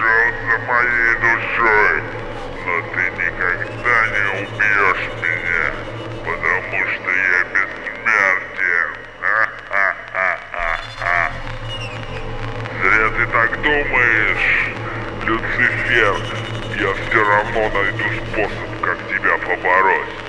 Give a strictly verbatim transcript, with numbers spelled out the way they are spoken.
за моей душой, но ты никогда не убьешь меня, потому что я бессмертен. Ха-ха-ха-ха-ха. Зря ты так думаешь, Люцифер. Я все равно найду способ, как тебя побороть.